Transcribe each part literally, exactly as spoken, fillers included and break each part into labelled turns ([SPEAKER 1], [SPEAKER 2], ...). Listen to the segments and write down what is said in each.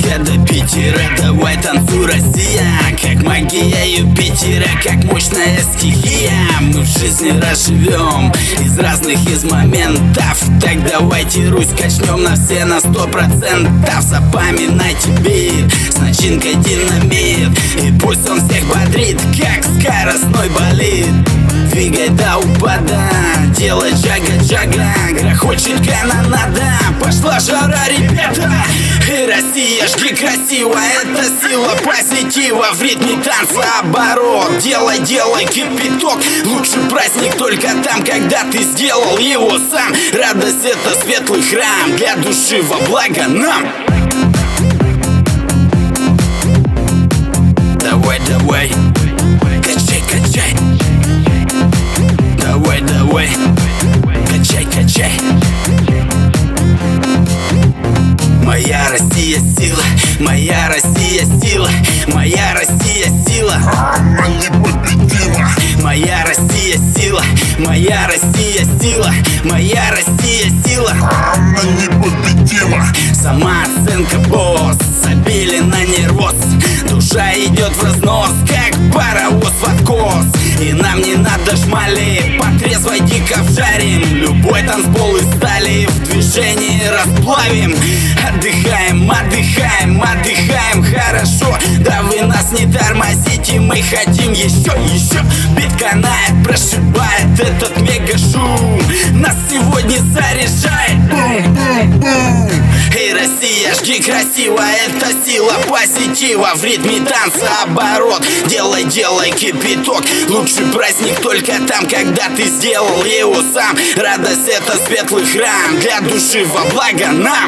[SPEAKER 1] Балтика до Питера, давай танцуй, Россия. Как магия Юпитера, как мощная стихия. Мы в жизни разживем из разных из моментов. Так давайте Русь качнем на все на сто процентов. Запоминайте бит с начинкой динамит, и пусть он всех бодрит, как скоростной болид. Двигай до упада, делай джага-джага, грохочет канонада, пошла жара, ребята. И Россия, жги красиво, это сила позитива. В ритме танца оборот, делай, делай кипяток. Лучший праздник только там, когда ты сделал его сам. Радость — это светлый храм для души во благо нам. Давай, давай, качай, качай. Давай, давай, качай, качай. Моя Россия сила, моя Россия сила, моя Россия сила.
[SPEAKER 2] Она непобедима.
[SPEAKER 1] Моя Россия сила, моя Россия сила, моя Россия сила.
[SPEAKER 2] Она непобедима.
[SPEAKER 1] Самооценка босс, забили на нервоз. Душа идет в разнос, как паровоз в откос. И нам не надо шмали, по трезвой дико вжарим. Любой танцпол из стали в движении расплавим. Отдыхаем, отдыхаем, отдыхаем хорошо. Да вы нас не тормозите, мы хотим еще, еще. Бит канает, прошибает этот мега-шум. Нас сегодня заряжает. Бум-бум-бум. Эй, Россия, жги красиво, это сила позитива. В ритме танца оборот, делай, делай кипяток. Лучший праздник только там, когда ты сделал его сам. Радость — это светлый храм для души во благо нам.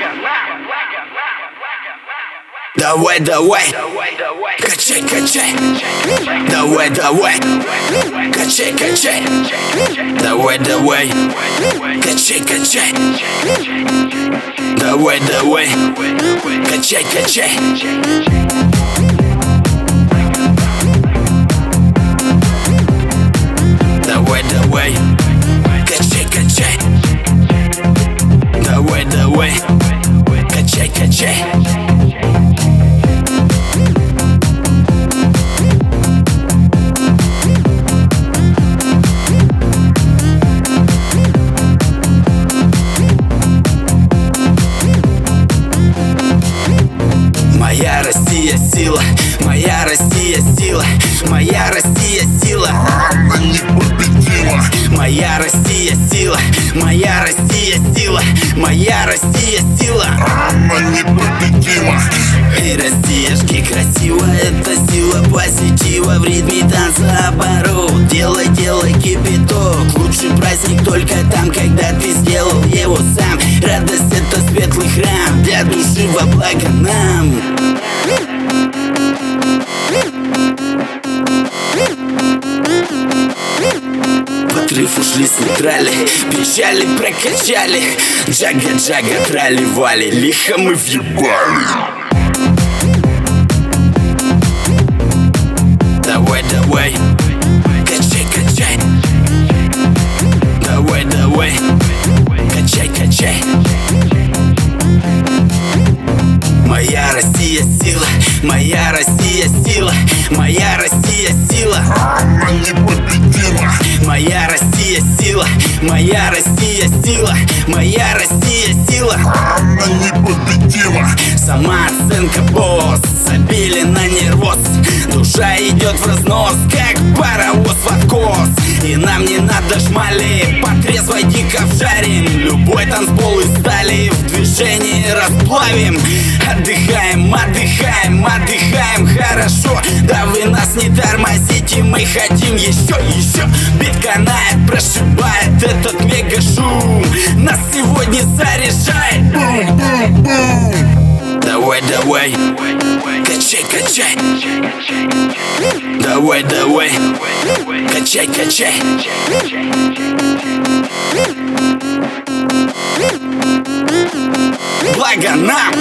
[SPEAKER 1] Давай, давай, качай, качай. Давай, давай, качай, качай. Давай, давай, качай, качай. Давай, давай, качай, качай. Давай, давай, качай, качай. Давай, давай, качай, качай. Моя Россия сила, моя Россия сила, моя Россия сила.
[SPEAKER 2] Она непобедима.
[SPEAKER 1] Моя Россия сила, моя Россия сила, моя Россия сила.
[SPEAKER 2] Она непобедима.
[SPEAKER 1] Эй, Россия, жги красиво, это сила позитива. В ритме танца оборот, делай, делай кипяток. Лучший праздник только там, когда ты сделал его сам. Радость — это светлый храм для души во благо нам. В отрыв ушли с нейтрали, печали прокачали. Джага-джага, трали-вали, лихо мы въебали. Давай, давай, качай, качай. Давай, давай, качай, качай. Моя Россия сила, моя Россия сила, моя Россия сила.
[SPEAKER 2] Она непобедима.
[SPEAKER 1] Моя Россия сила, моя Россия сила, моя Россия сила.
[SPEAKER 2] Она непобедима.
[SPEAKER 1] Самооценка босс, забили на нервоз. Душа идет в разнос, как паровоз в откос. И нам не надо шмали, по трезвой дико вжарим. Любой танцпол из стали в движении расплавим. Отдыхаем, отдыхаем, отдыхаем хорошо. Да вы нас не тормозите, мы хотим еще, еще. Бит канает, прошибает этот мега-шум. Нас сегодня заряжает. Бум-бум-бум. Давай, давай, качай, качай. Давай, давай, качай, качай. Благо нам.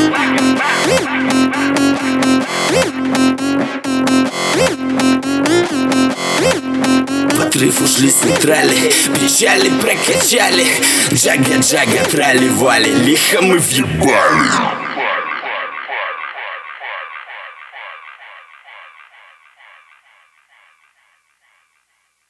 [SPEAKER 1] В отрыв ушли с нейтрали, печали прокачали. Джага-джага, трали-вали, лихо мы въебали.